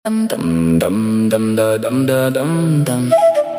Dum dum dum dum da dum da dum dum.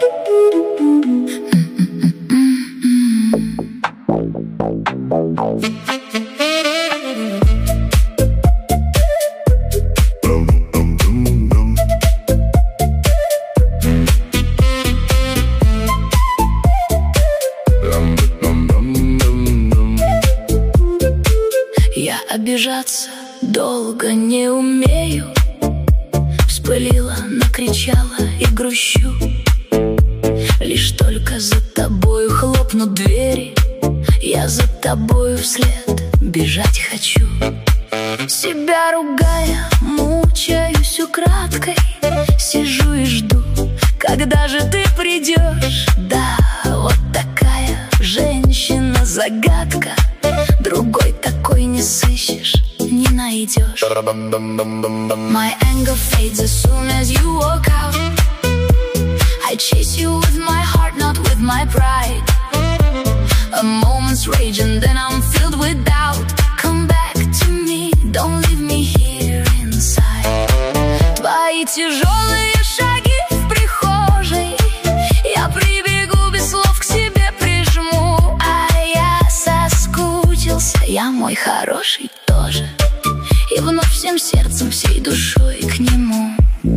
Я обижаться долго не умею. Вспылила, накричала и грущу. Лишь только за тобою хлопнут двери, я за тобою вслед бежать хочу. Себя ругая, мучаюсь украдкой. Сижу и жду, когда же ты придешь. Да, вот такая женщина-загадка. Другой такой не сыщешь, не найдешь. My anger fades as soon as you walk out. I chase you with my heart, not with my pride. A moment's rage and then I'm filled with doubt. Come back to me, don't leave me here inside. Твои тяжелые шаги в прихожей, я прибегу без слов к себе прижму. А я соскучился, я мой хороший тоже. И вновь всем сердцем, всей душой к нему.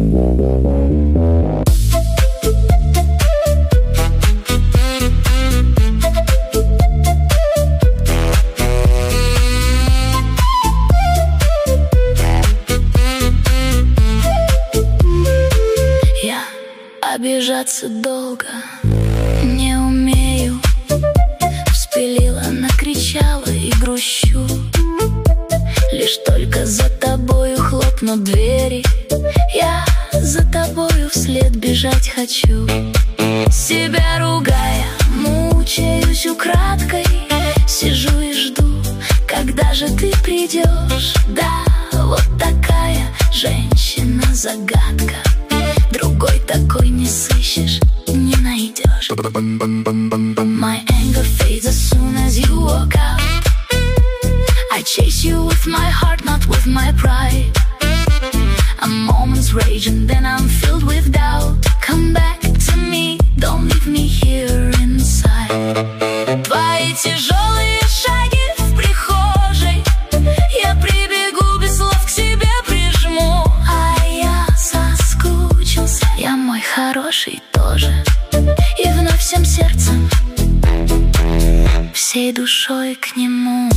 Я обижаться долго не умею. Вспылила, накричала и грущу. Лишь только за тобою хлопнут двери, я за тобою вслед бежать хочу. Себя ругая, мучаюсь украдкой. Сижу и жду, когда же ты придешь. Да, вот такая женщина-загадка. Другой такой не сыщешь, не найдешь. My anger fades as soon as you walk out. I chase you with my heart, not with my pride. A moment's rage and then I'm filled with doubt. Come back to me, don't leave me here inside. Твои тяжелые шаги в прихожей, я прибегу без слов к себе прижму. А я соскучился, я мой хороший тоже. И вновь всем сердцем, всей душой к нему.